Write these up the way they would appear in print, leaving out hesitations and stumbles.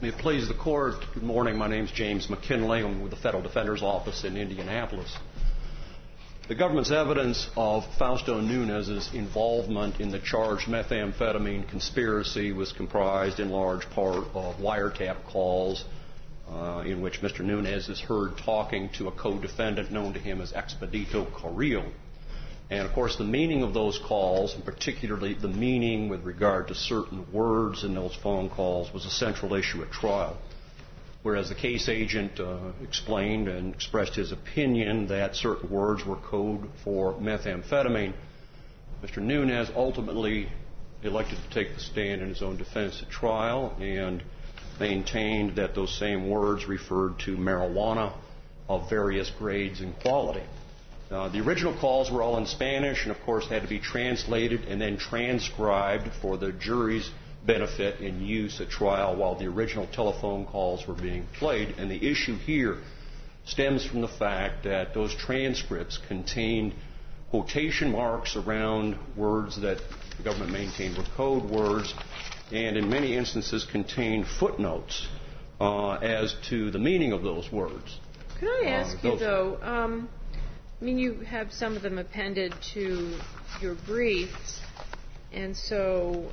May it please the Court, good morning. My name is James McKinley. I'm with the Federal Defender's Office in Indianapolis. The government's evidence of Fausto Nunez's involvement in the charged methamphetamine conspiracy was comprised in large part of wiretap calls in which Mr. Nunez is heard talking to a co-defendant known to him as Expedito Carrillo. And, of course, the meaning of those calls, and particularly the meaning with regard to certain words in those phone calls, was a central issue at trial. Whereas the case agent explained and expressed his opinion that certain words were code for methamphetamine, Mr. Nunez ultimately elected to take the stand in his own defense at trial and maintained that those same words referred to marijuana of various grades and quality. The original calls were all in Spanish and, of course, had to be translated and then transcribed for the jury's benefit in use at trial while the original telephone calls were being played. And the issue here stems from the fact that those transcripts contained quotation marks around words that the government maintained were code words and in many instances contained footnotes as to the meaning of those words. Could I ask you, though, I mean, you have some of them appended to your briefs, and so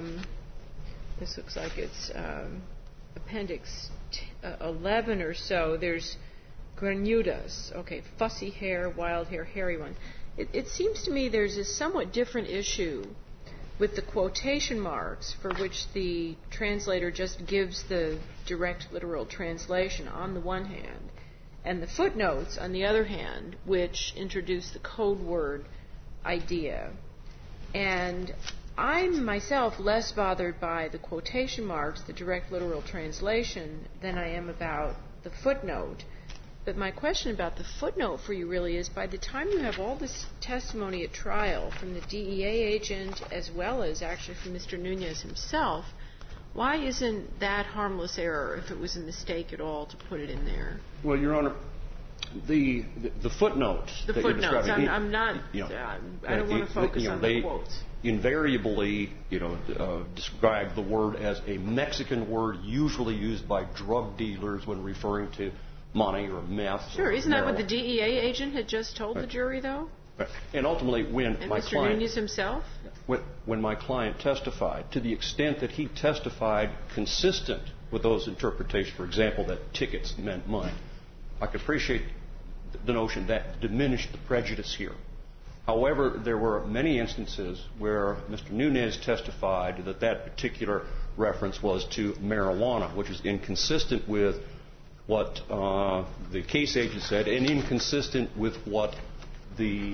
this looks like it's Appendix 11 or so. There's granudas, okay, fussy hair, wild hair, hairy one. It seems to me there's a somewhat different issue with the quotation marks for which the translator just gives the direct literal translation on the one hand, and the footnotes, on the other hand, which introduce the code word idea. And I'm myself less bothered by the quotation marks, the direct literal translation, than I am about the footnote. But my question about the footnote for you really is, by the time you have all this testimony at trial from the DEA agent as well as actually from Mr. Nunez himself, why isn't that harmless error if it was a mistake at all to put it in there? Well, Your Honor, the footnotes. The footnotes. I'm not. I don't want to focus on the quotes. Invariably, describe the word as a Mexican word usually used by drug dealers when referring to money or meth. Sure. Isn't that what the DEA agent had just told the jury, though? Right. And ultimately, when my Mr. client, Nunez himself? When my client testified, to the extent that he testified consistent with those interpretations, for example, that tickets meant money, I could appreciate the notion that diminished the prejudice here. However, there were many instances where Mr. Nunez testified that that particular reference was to marijuana, which is inconsistent with what the case agent said and inconsistent with what the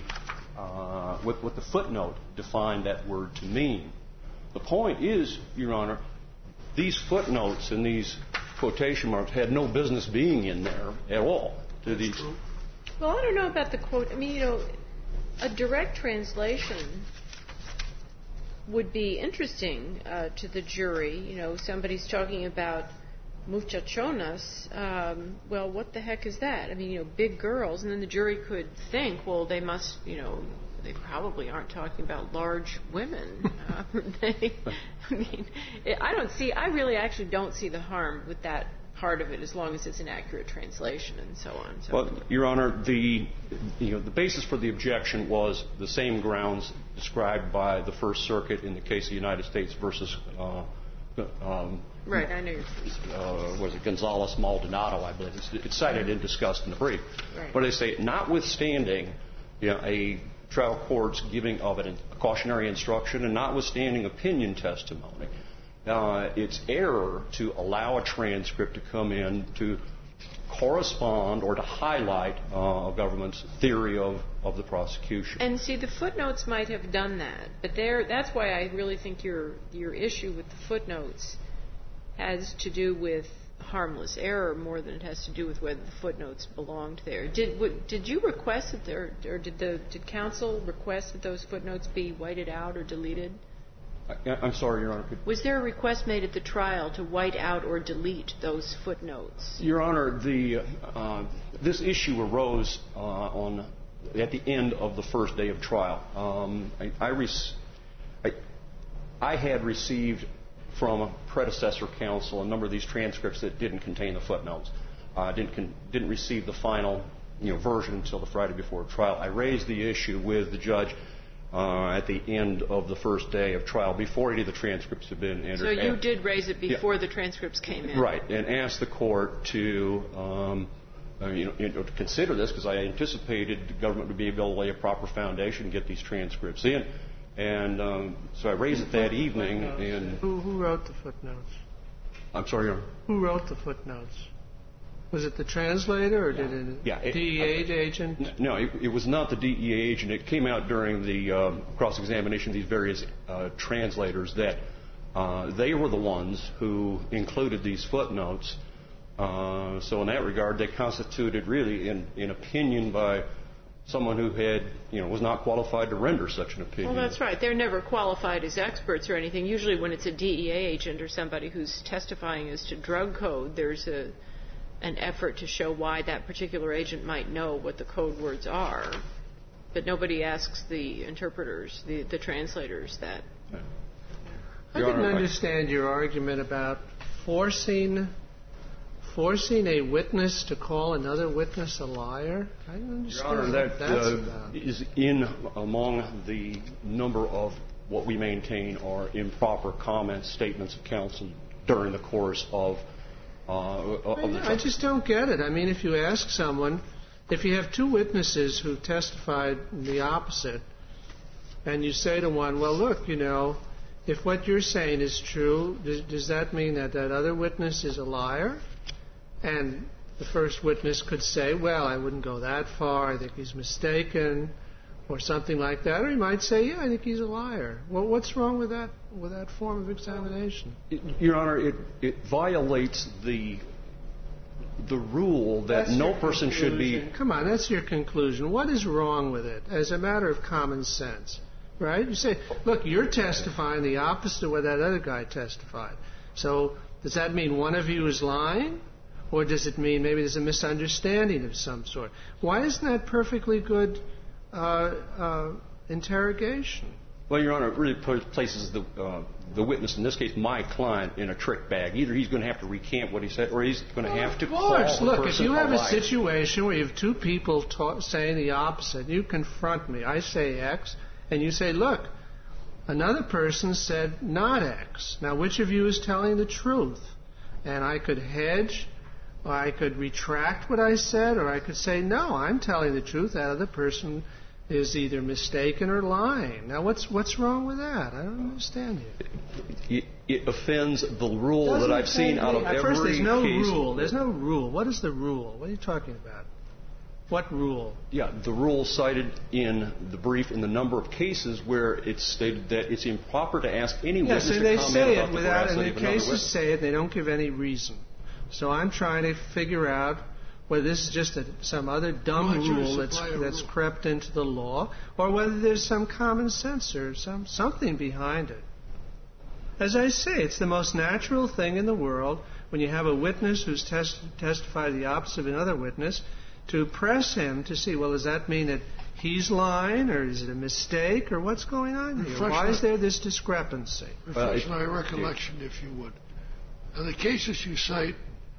footnote defined that word to mean. The point is, Your Honor, these footnotes and these quotation marks had no business being in there at all. Well, I don't know about the quote. I mean, a direct translation would be interesting to the jury. Somebody's talking about muchachonas. Well, what the heck is that? I mean, big girls. And then the jury could think, well, they must, they probably aren't talking about large women. I really actually don't see the harm with that part of it as long as it's an accurate translation and so on. Well, Your Honor, the basis for the objection was the same grounds described by the First Circuit in the case of the United States versus right, I know your first. Was it Gonzales Maldonado, I believe. It's cited and discussed in the brief. Right. But they say, notwithstanding a trial court's giving of a cautionary instruction and notwithstanding opinion testimony, it's error to allow a transcript to come in to correspond or to highlight a government's theory of the prosecution. And see, the footnotes might have done that, but that's why I really think your issue with the footnotes has to do with harmless error more than it has to do with whether the footnotes belonged there. Did you request that did counsel request that those footnotes be whited out or deleted? I'm sorry, Your Honor. Was there a request made at the trial to white out or delete those footnotes? Your Honor, this issue arose at the end of the first day of trial. I had received from a predecessor counsel a number of these transcripts that didn't contain the footnotes. Didn't receive the final version until the Friday before trial. I raised the issue with the judge at the end of the first day of trial, before any of the transcripts had been entered. So you did raise it before the transcripts came in? Right, and asked the court to consider this, because I anticipated the government would be able to lay a proper foundation and get these transcripts in. And so I raised it that evening. And Who wrote the footnotes? I'm sorry, Your Honor? Who wrote the footnotes? Was it the translator, or did it DEA agent? No, it was not the DEA agent. It came out during the cross-examination of these various translators that they were the ones who included these footnotes. So in that regard, they constituted really an opinion by someone who was not qualified to render such an opinion. Well, that's right. They're never qualified as experts or anything. Usually when it's a DEA agent or somebody who's testifying as to drug code, there's an effort to show why that particular agent might know what the code words are. But nobody asks the interpreters, the translators, that. I didn't understand your argument about forcing a witness to call another witness a liar. I don't understand. Your Honor, what that's about. Is in among the number of what we maintain are improper comments, statements of counsel during the course of the trial. I just don't get it. I mean, if you ask someone, if you have two witnesses who testified the opposite, and you say to one, well, look, if what you're saying is true, does that mean that other witness is a liar? And the first witness could say, well, I wouldn't go that far. I think he's mistaken, or something like that. Or he might say, yeah, I think he's a liar. Well, what's wrong with that form of examination? Your Honor, it violates the rule that no person should be. Come on, that's your conclusion. What is wrong with it as a matter of common sense? Right? You say, look, you're testifying the opposite of what that other guy testified. So does that mean one of you is lying? Or does it mean maybe there's a misunderstanding of some sort? Why isn't that perfectly good interrogation? Well, Your Honor, it really places the witness, in this case my client, in a trick bag. Either he's going to have to recant what he said, or he's going to have to call the person a liar. Look, if you have a situation where you have two people saying the opposite, you confront me. I say X, and you say, look, another person said not X. Now, which of you is telling the truth? And I could hedge, or I could retract what I said, or I could say, no, I'm telling the truth. That other person is either mistaken or lying. Now, what's wrong with that? I don't understand you. It offends the rule that I've seen out of every case. First, there's no rule. There's no rule. What is the rule? What are you talking about? What rule? Yeah, the rule cited in the brief in the number of cases where it's stated that it's improper to ask any witness to comment about the veracity of another witness. And the cases say it, they don't give any reason. So I'm trying to figure out whether this is just some other dumb rule that's crept into the law, or whether there's some common sense or something behind it. As I say, it's the most natural thing in the world when you have a witness who's testified the opposite of another witness to press him to see, well, does that mean that he's lying, or is it a mistake, or what's going on here? Why is there this discrepancy? Refresh my recollection, if you would. Now, the cases you cite,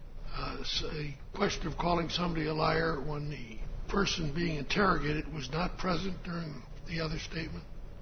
a question of calling somebody a liar when the person being interrogated was not present during the other statement?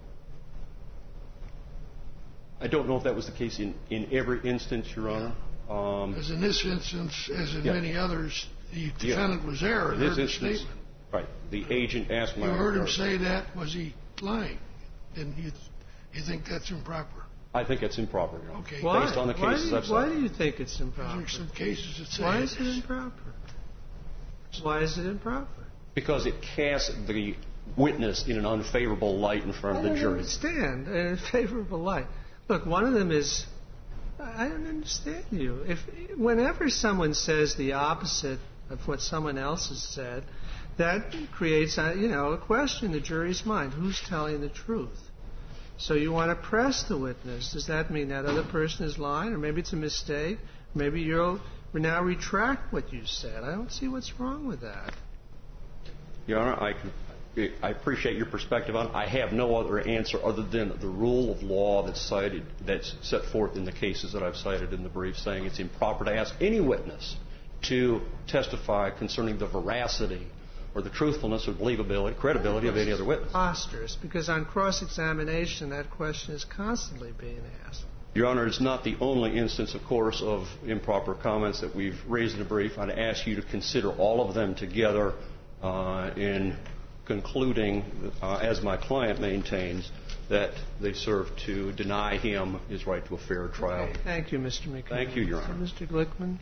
I don't know if that was the case in every instance, Your Honor. As in this instance, as in many others, the defendant was there and heard the statement. Right. The agent asked my... You heard him say that. Was he lying? And you think that's improper? I think it's improper, Your Honor. Okay. Based on the cases I've cited. Why do you think it's improper? There are some cases that say... Why is it improper? Why is it improper? Because it casts the witness in an unfavorable light in front of the jury. I don't understand. In a favorable light. Look, one of them is... I don't understand you. Whenever someone says the opposite of what someone else has said, that creates a question in the jury's mind. Who's telling the truth? So you want to press the witness. Does that mean that other person is lying? Or maybe it's a mistake? Maybe you'll now retract what you said. I don't see what's wrong with that. Your Honor, I appreciate your perspective on it. I have no other answer other than the rule of law that's set forth in the cases that I've cited in the brief, saying it's improper to ask any witness to testify concerning the veracity or the truthfulness or believability, credibility of any other witness. Preposterous, because on cross-examination that question is constantly being asked. Your Honor, it's not the only instance, of course, of improper comments that we've raised in the brief. I'd ask you to consider all of them together in concluding, as my client maintains, that they serve to deny him his right to a fair trial. Okay. Thank you, Mr. McKinley. Thank you, Your Honor. Mr. Glickman.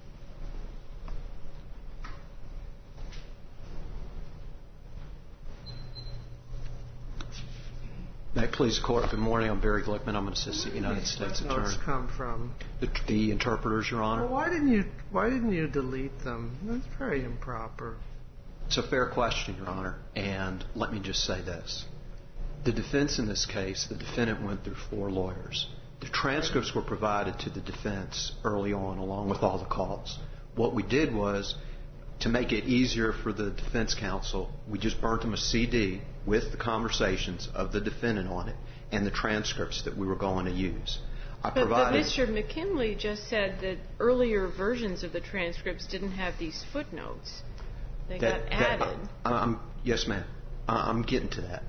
May it please the Court, good morning. I'm Barry Glickman. I'm an assistant United States attorney. Notes come from the interpreters, Your Honor. Well, why didn't you delete them? That's very improper. It's a fair question, Your Honor, and let me just say this. The defense in this case, the defendant went through 4 lawyers. The transcripts were provided to the defense early on, along with all the calls. What we did was, to make it easier for the defense counsel, we just burnt them a CD with the conversations of the defendant on it and the transcripts that we were going to use. But Mr. McKinley just said that earlier versions of the transcripts didn't have these footnotes. They got added. Yes, ma'am. I'm getting to that.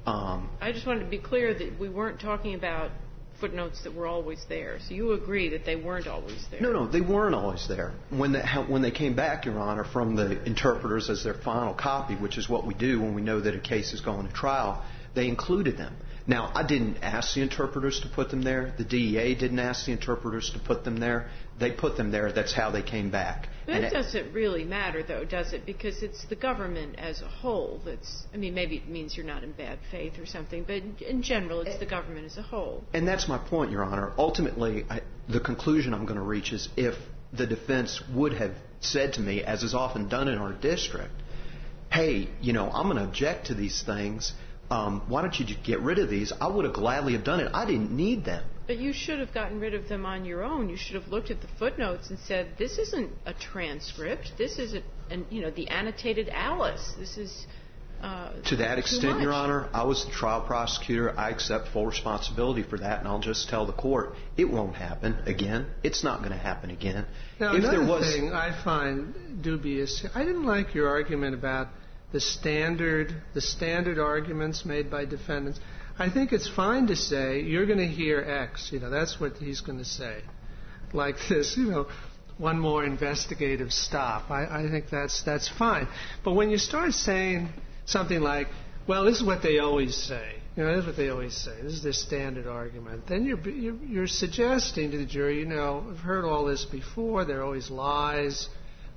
I just wanted to be clear that we weren't talking about footnotes that were always there. So you agree that they weren't always there? No, they weren't always there. When they came back, Your Honor, from the interpreters as their final copy, which is what we do when we know that a case is going to trial, they included them. Now, I didn't ask the interpreters to put them there. The DEA didn't ask the interpreters to put them there. They put them there. That's how they came back. But it doesn't really matter, though, does it? Because it's the government as a whole that's, I mean, maybe it means you're not in bad faith or something, but in general, it's the government as a whole. And that's my point, Your Honor. Ultimately, the conclusion I'm going to reach is if the defense would have said to me, as is often done in our district, hey, I'm going to object to these things. Why don't you just get rid of these? I would have gladly have done it. I didn't need them. But you should have gotten rid of them on your own. You should have looked at the footnotes and said, this isn't a transcript. This is, the annotated Alice. This is to that extent, Your Honor, I was the trial prosecutor. I accept full responsibility for that, and I'll just tell the court it won't happen again. It's not going to happen again. Now, another thing I find dubious, I didn't like your argument about the standard arguments made by defendants. I think it's fine to say, you're going to hear X. That's what he's going to say. Like this, one more investigative stop. I think that's fine. But when you start saying something like, well, this is what they always say. This is what they always say. This is their standard argument. Then you're suggesting to the jury, I've heard all this before. They're always lies.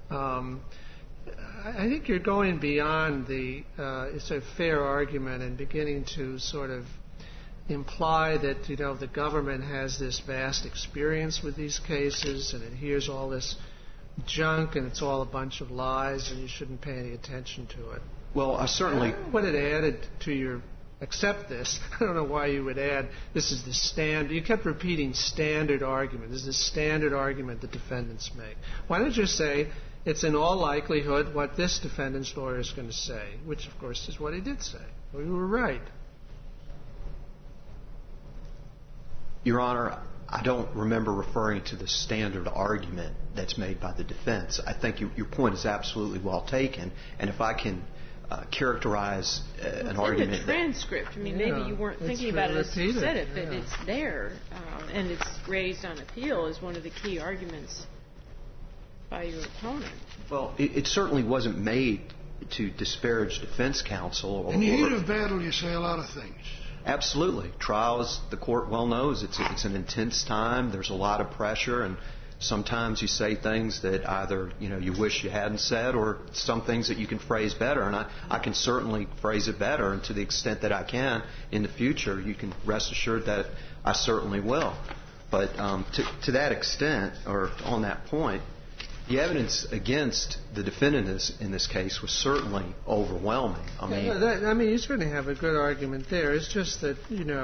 I think you're going beyond it's a fair argument and beginning to sort of imply that, the government has this vast experience with these cases and it hears all this junk and it's all a bunch of lies and you shouldn't pay any attention to it. Well, I certainly... What it added to your... Accept this. I don't know why you would add, this is the standard. You kept repeating standard argument. This is the standard argument the defendants make. Why don't you just say, it's in all likelihood what this defendant's lawyer is going to say, which, of course, is what he did say. Well, you were right. Your Honor, I don't remember referring to the standard argument that's made by the defense. I think your point is absolutely well taken. And if I can characterize an argument... In the transcript. Maybe you weren't thinking about it as you said it, but it's there. And it's raised on appeal as one of the key arguments by your opponent. Well, it certainly wasn't made to disparage defense counsel. In the heat of battle, you say a lot of things. Absolutely. Trials, the court well knows, it's an intense time. There's a lot of pressure, and sometimes you say things that either you wish you hadn't said, or some things that you can phrase better. And I can certainly phrase it better, and to the extent that I can in the future, you can rest assured that I certainly will. But to that extent, or on that point, the evidence against the defendant in this case was certainly overwhelming. You certainly have a good argument there. It's just that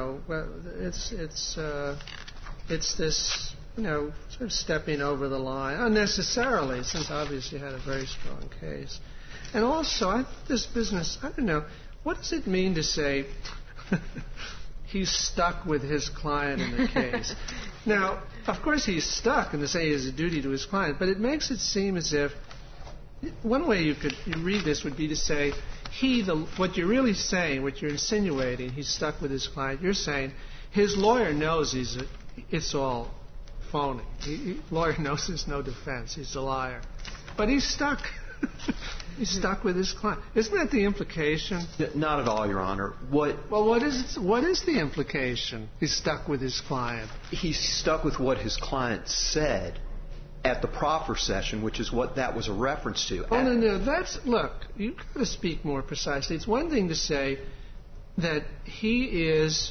it's this sort of stepping over the line unnecessarily, since obviously you had a very strong case. And also, this business, I don't know, what does it mean to say he's stuck with his client in the case? Now, of course he's stuck in the sense he has a duty to his client, but it makes it seem as if one way you read this would be to say what you're really saying, what you're insinuating, he's stuck with his client. You're saying his lawyer knows it's all phony. Lawyer knows there's no defense. He's a liar. But he's stuck. He's stuck with his client. Isn't that the implication? Not at all, Your Honor. What is the implication? He's stuck with his client. He's stuck with what his client said at the proffer session, which is what that was a reference to. Oh, no. Look, you've got to speak more precisely. It's one thing to say that he is...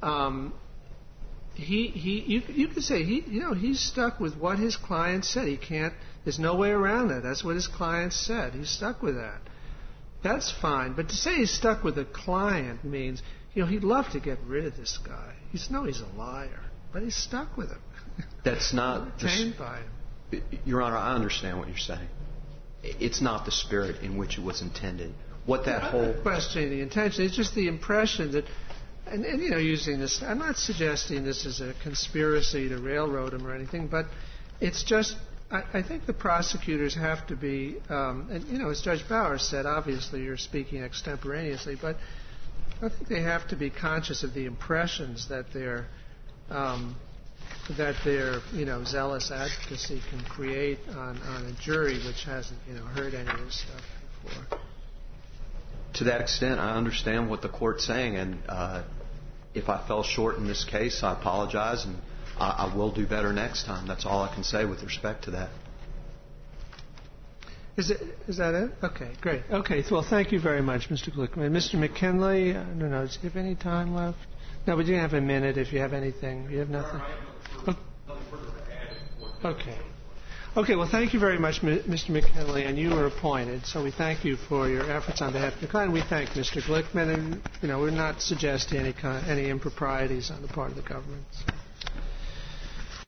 You could say he's stuck with what his client said. He can't. There's no way around that. That's what his client said. He's stuck with that. That's fine. But to say he's stuck with a client means he'd love to get rid of this guy. He's a liar, but he's stuck with him. That's not detained by him. Your Honor, I understand what you're saying. It's not the spirit in which it was intended. What that whole... I'm not questioning the intention. It's just the impression that... And using this, I'm not suggesting this is a conspiracy to railroad him or anything, but it's just, I think the prosecutors have to be, as Judge Bauer said, obviously you're speaking extemporaneously, but I think they have to be conscious of the impressions that their zealous advocacy can create on a jury which hasn't, heard any of this stuff before. To that extent, I understand what the Court's saying, and if I fell short in this case, I apologize, and I will do better next time. That's all I can say with respect to that. Is that it? Okay, great. Okay, well, thank you very much, Mr. Glickman. Mr. McKinley, I don't know, does he have any time left? No, but you have a minute if you have anything. You have nothing? Okay. Okay, well, thank you very much, Mr. McKinley, and you were appointed, so we thank you for your efforts on behalf of the client. We thank Mr. Glickman, and, we're not suggesting any improprieties on the part of the government.